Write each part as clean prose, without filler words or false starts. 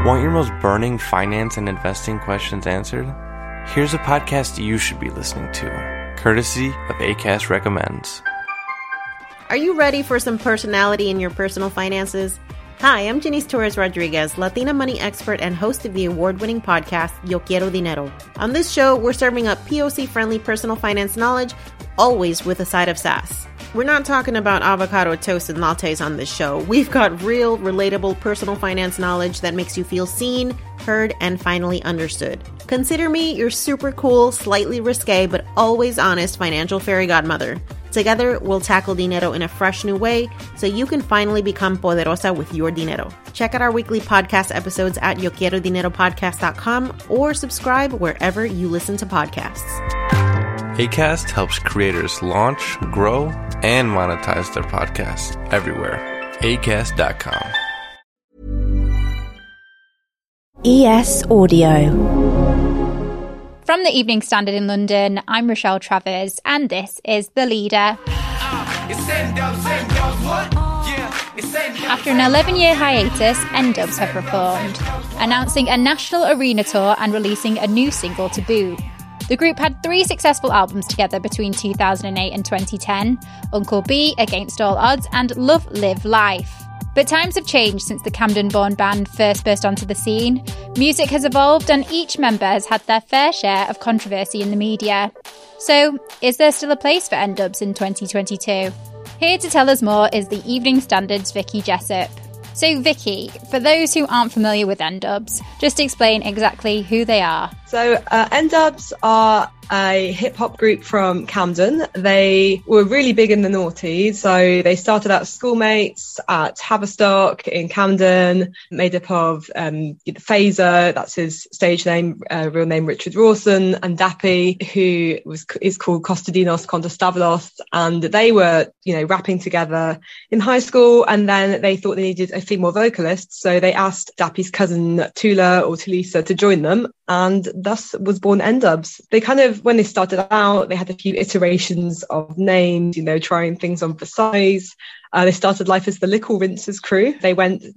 Want your most burning finance and investing questions answered? Here's a podcast you should be listening to, courtesy of Acast Recommends. Are you ready for some personality in your personal finances? Hi, I'm Janice Torres Rodriguez, Latina money expert and host of the award-winning podcast, Yo Quiero Dinero. On this show, we're serving up POC-friendly personal finance knowledge, always with a side of sass. We're not talking about avocado toast and lattes on this show. We've got real, relatable personal finance knowledge that makes you feel seen, heard, and finally understood. Consider me your super cool, slightly risque, but always honest financial fairy godmother. Together, we'll tackle dinero in a fresh new way so you can finally become poderosa with your dinero. Check out our weekly podcast episodes at YoQuieroDineroPodcast.com or subscribe wherever you listen to podcasts. Acast helps creators launch, grow, and monetize their podcasts everywhere. Acast.com. ES Audio. From the Evening Standard in London, I'm Rochelle Travers, and this is The Leader. After an 11-year hiatus, N-Dubz have reformed, announcing a national arena tour and releasing a new single to boot. The group had 3 successful albums together between 2008 and 2010, Uncle B, Against All Odds, and Love Live Life. But times have changed since the Camden-born band first burst onto the scene. Music has evolved and each member has had their fair share of controversy in the media. So, is there still a place for N-Dubz in 2022? Here to tell us more is the Evening Standard's Vicky Jessup. So Vicky, for those who aren't familiar with N-Dubz, just explain exactly who they are. So N-Dubz are a hip-hop group from Camden. They were really big in the noughties. So they started out as schoolmates at Haverstock in Camden, made up of Phaser, that's his stage name, real name Richard Rawson, and Dappy, who is called Kostadinos Kontostavlos. And they were, rapping together in high school. And then they thought they needed a female vocalist. So they asked Dappy's cousin Tula or Tulisa to join them. And thus was born N-Dubz. They when they started out, they had a few iterations of names, trying things on for size. They started life as the Lickle Rinsers crew. They wanted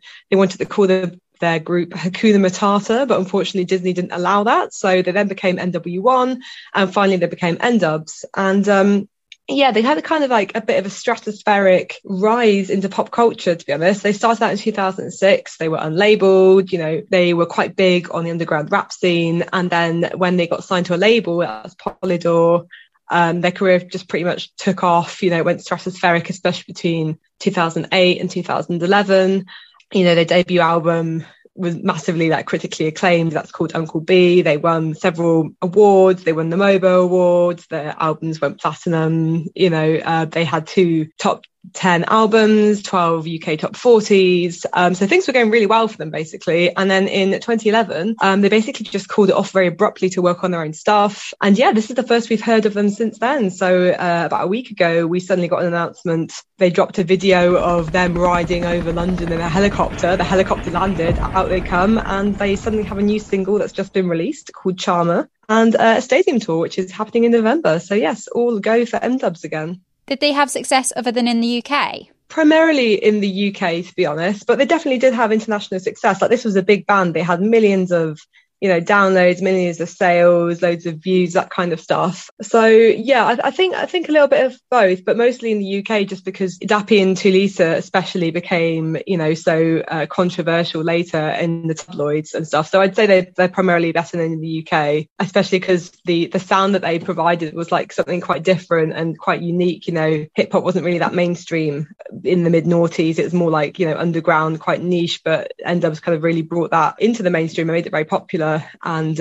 to call their group Hakuna Matata, but unfortunately Disney didn't allow that. So they then became NW1 and finally they became N-Dubz. And they had a bit of a stratospheric rise into pop culture, to be honest. They started out in 2006. They were unlabeled, they were quite big on the underground rap scene. And then when they got signed to a label, that was Polydor, their career just pretty much took off. It went stratospheric, especially between 2008 and 2011. Their debut album was massively critically acclaimed. That's called Uncle B. They won several awards. They won the MOBO Awards. Their albums went platinum. They had 2 top 10 albums, 12 UK top 40s. So things were going really well for them, basically. And then in 2011, they basically just called it off very abruptly to work on their own stuff. And this is the first we've heard of them since then. So about a week ago, we suddenly got an announcement. They dropped a video of them riding over London in a helicopter. The helicopter landed, out they come, and they suddenly have a new single that's just been released called Charmer, and a stadium tour, which is happening in November. So yes, all go for N-Dubz again. Did they have success other than in the UK? Primarily in the UK, to be honest, but they definitely did have international success. This was a big band. They had millions of downloads, millions of sales, loads of views, that kind of stuff. So I think a little bit of both, but mostly in the UK, just because Dappy and Tulisa especially became, so controversial later in the tabloids and stuff. So I'd say they're primarily better than in the UK, especially because the sound that they provided was something quite different and quite unique. Hip hop wasn't really that mainstream in the mid noughties. It was more underground, quite niche, but N-Dubz kind of really brought that into the mainstream and made it very popular. And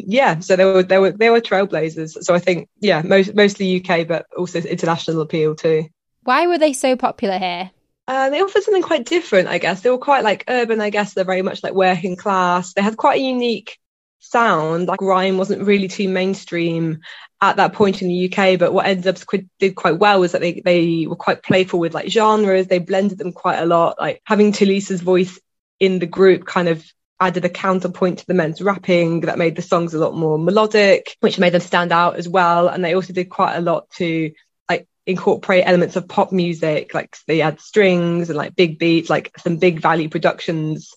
so they were trailblazers. So I think mostly UK, but also international appeal too. Why were they so popular here? They offered something quite different, I guess. They were quite urban, I guess. They're very much working class. They had quite a unique sound. Grime wasn't really too mainstream at that point in the UK, but what N-Dubz did quite well was that they were quite playful with genres. They blended them quite a lot. Having Tulisa's voice in the group kind of added a counterpoint to the men's rapping that made the songs a lot more melodic, which made them stand out as well. And they also did quite a lot to incorporate elements of pop music. They had strings and big beats, some big value productions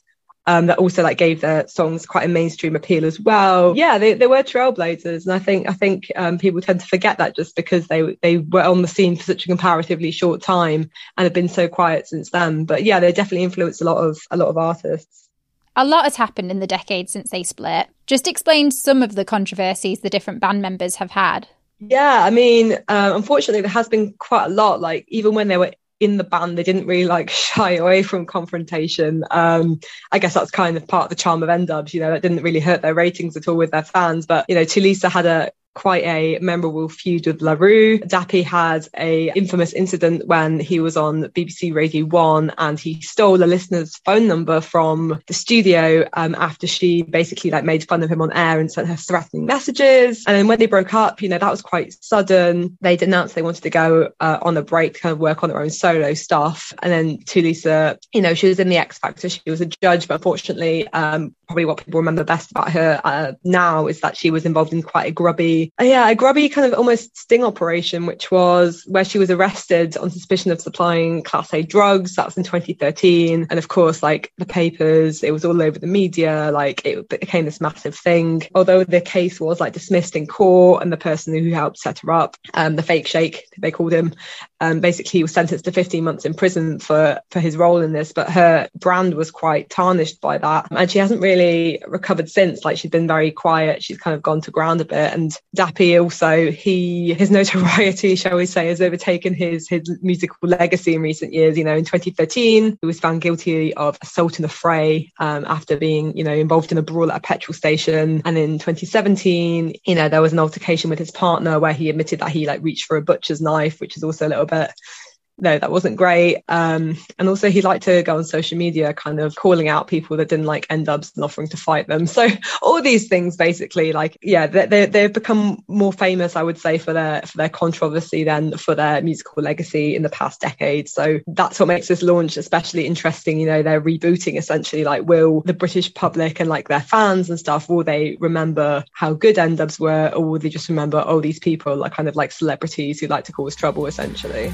that also like gave their songs quite a mainstream appeal as well. Yeah, they were trailblazers, and I think people tend to forget that just because they were on the scene for such a comparatively short time and have been so quiet since then. But yeah, they definitely influenced a lot of artists. A lot has happened in the decade since they split. Just explain some of the controversies the different band members have had. Yeah, I mean, unfortunately, there has been quite a lot. Like, even when they were in the band, they didn't really like shy away from confrontation. I guess that's kind of part of the charm of N-Dubz, you know, that didn't really hurt their ratings at all with their fans. But, you know, Tulisa had quite a memorable feud with La Rue. Dappy had a infamous incident when he was on BBC Radio 1 and he stole a listener's phone number from the studio after she basically like made fun of him on air and sent her threatening messages. And then when they broke up, you know, that was quite sudden. They'd announced they wanted to go on a break to kind of work on their own solo stuff. And then Tulisa, you know, she was in the X Factor, she was a judge, but unfortunately, probably what people remember best about her now is that she was involved in quite a grubby kind of almost sting operation, which was where she was arrested on suspicion of supplying Class A drugs. That was in 2013. And of course, like the papers, it was all over the media, like it became this massive thing. Although the case was like dismissed in court and the person who helped set her up, the fake sheikh, they called him, basically was sentenced to 15 months in prison for his role in this. But her brand was quite tarnished by that. And she hasn't really recovered since. Like, she's been very quiet. She's kind of gone to ground a bit. And Dappy also, his notoriety, shall we say, has overtaken his musical legacy in recent years. You know, in 2013, he was found guilty of assault in a fray after being, you know, involved in a brawl at a petrol station. And in 2017, you know, there was an altercation with his partner where he admitted that he like reached for a butcher's knife, which is also a little bit, no, that wasn't great. And also he liked to go on social media kind of calling out people that didn't like N-Dubz and offering to fight them. So all these things basically, like, yeah, they've become more famous, I would say, for their controversy than for their musical legacy in the past decade. So that's what makes this launch especially interesting. You know, they're rebooting essentially, like, will the British public and like their fans and stuff, will they remember how good N-Dubz were, or will they just remember, oh, these people are kind of like celebrities who like to cause trouble essentially?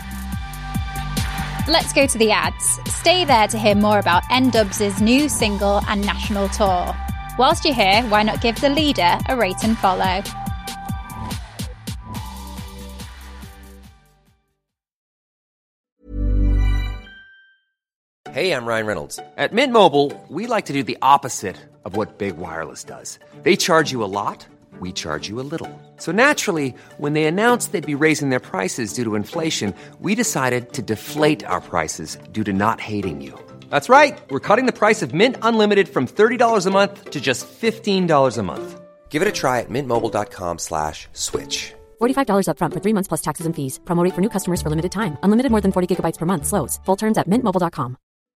Let's go to the ads. Stay there to hear more about N-Dubz's new single and national tour. Whilst you're here, why not give the leader a rate and follow? Hey, I'm Ryan Reynolds. At Mint Mobile, we like to do the opposite of what Big Wireless does. They charge you a lot, we charge you a little. So naturally, when they announced they'd be raising their prices due to inflation, we decided to deflate our prices due to not hating you. That's right. We're cutting the price of Mint Unlimited from $30 a month to just $15 a month. Give it a try at mintmobile.com/switch. $45 up front for 3 months plus taxes and fees. Promo rate for new customers for limited time. Unlimited more than 40 gigabytes per month. Slows full terms at mintmobile.com.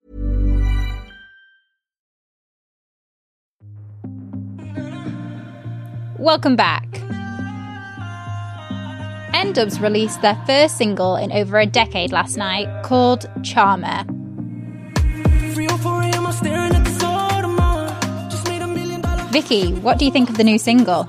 Welcome back. N-Dubz released their first single in over a decade last night, called Charmer. Vicky, what do you think of the new single?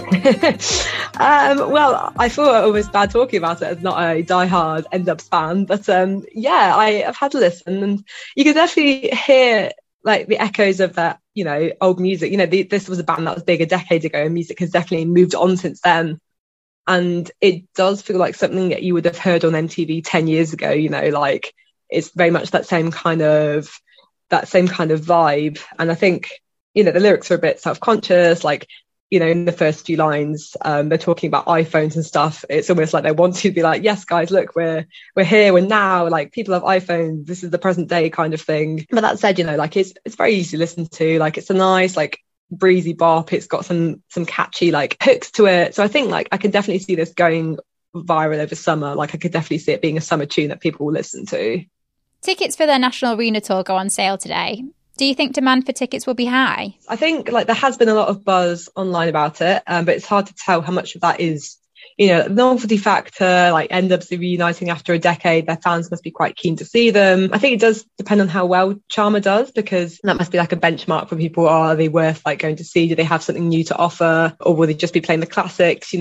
Well, I thought it was bad talking about it as not a diehard N-Dubz fan, but yeah, I've had a listen, and you can definitely hear like the echoes of that, you know, old music. You know, this was a band that was big a decade ago, and music has definitely moved on since then. And it does feel like something that you would have heard on MTV 10 years ago. You know, like it's very much that same kind of vibe. And I think, you know, the lyrics are a bit self-conscious, like, you know, in the first few lines, they're talking about iPhones and stuff. It's almost like they want to be like, yes, guys, look, we're here, we're now, like, people have iPhones, this is the present day kind of thing. But that said, you know, like it's very easy to listen to. Like, it's a nice, like, breezy bop. It's got some catchy, like, hooks to it. So I think, like, I can definitely see this going viral over summer. Like, I could definitely see it being a summer tune that people will listen to. Tickets for their national arena tour go on sale today. Do you think demand for tickets will be high? I think, like, there has been a lot of buzz online about it, but it's hard to tell how much of that is, you know, novelty factor, like N-Dubz reuniting after a decade. Their fans must be quite keen to see them. I think it does depend on how well Charmer does, because that must be like a benchmark for people. Are they worth like going to see? Do they have something new to offer, or will they just be playing the classics? You know,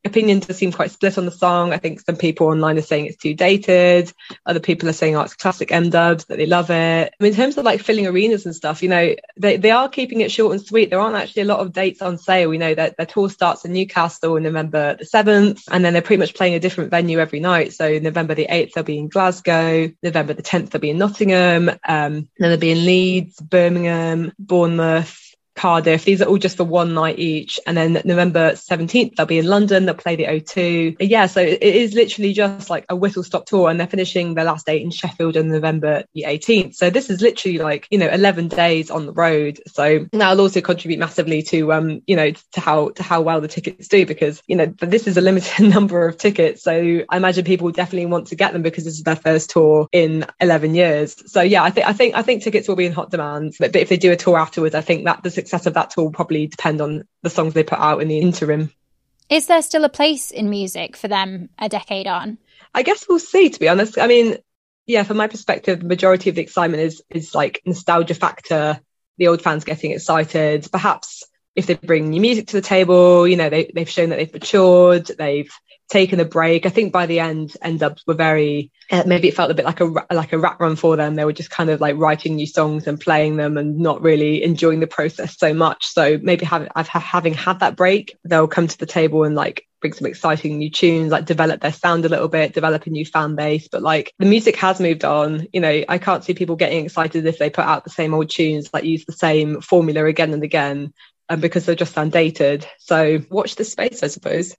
opinions seem quite split on the song. I think some people online are saying it's too dated. Other people are saying, oh, it's classic M-dubs, that they love it. I mean, in terms of like filling arenas and stuff, you know, they are keeping it short and sweet. There aren't actually a lot of dates on sale. We know that their tour starts in Newcastle on November the 7th, and then they're pretty much playing a different venue every night. So November the 8th, they'll be in Glasgow. November the 10th, they'll be in Nottingham. Then they'll be in Leeds, Birmingham, Bournemouth, Cardiff. These are all just for one night each. And then November 17th, they'll be in London. They'll play the O2. Yeah, so it is literally just like a whistle-stop tour, and they're finishing their last date in Sheffield on November the 18th. So this is literally like, you know, 11 days on the road. So that'll also contribute massively to, you know, to how well the tickets do, because, you know, this is a limited number of tickets. So I imagine people definitely want to get them because this is their first tour in 11 years. So yeah, I think tickets will be in hot demand. But if they do a tour afterwards, I think that the success of that tour will probably depend on the songs they put out in the interim. Is there still a place in music for them a decade on? I guess we'll see, to be honest. I mean, yeah, from my perspective, the majority of the excitement is like nostalgia factor, the old fans getting excited. Perhaps if they bring new music to the table, you know, they've shown that they've matured, they've taken a break. I think by the end, N-Dubz were very, maybe it felt a bit like a rat run for them. They were just kind of like writing new songs and playing them and not really enjoying the process so much. So maybe having had that break, they'll come to the table and like bring some exciting new tunes, like develop their sound a little bit, develop a new fan base. But like the music has moved on. You know, I can't see people getting excited if they put out the same old tunes, like use the same formula again and again, because they'll just sound dated. So watch this space, I suppose.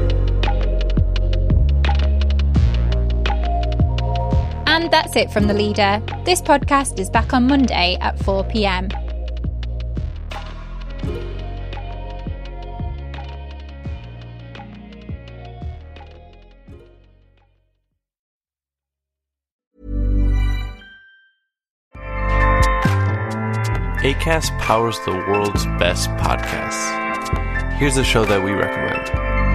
And that's it from The Leader. This podcast is back on Monday at 4 p.m. Acast powers the world's best podcasts. Here's a show that we recommend.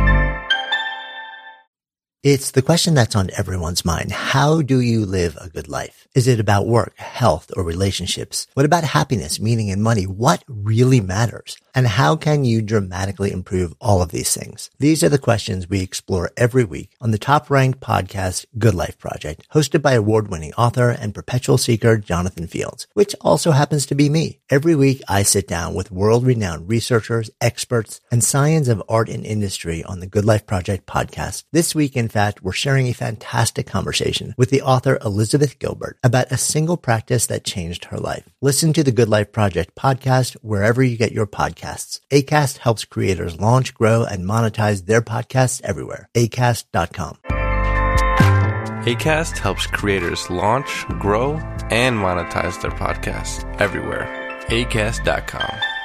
It's the question that's on everyone's mind. How do you live a good life? Is it about work, health, or relationships? What about happiness, meaning, and money? What really matters? And how can you dramatically improve all of these things? These are the questions we explore every week on the top-ranked podcast, Good Life Project, hosted by award-winning author and perpetual seeker Jonathan Fields, which also happens to be me. Every week, I sit down with world-renowned researchers, experts, and science of art and industry on the Good Life Project podcast. This week, in fact, we're sharing a fantastic conversation with the author Elizabeth Gilbert about a single practice that changed her life. Listen to the Good Life Project podcast wherever you get your podcasts. Acast helps creators launch, grow, and monetize their podcasts everywhere. Acast.com. Acast helps creators launch, grow, and monetize their podcasts everywhere. Acast.com.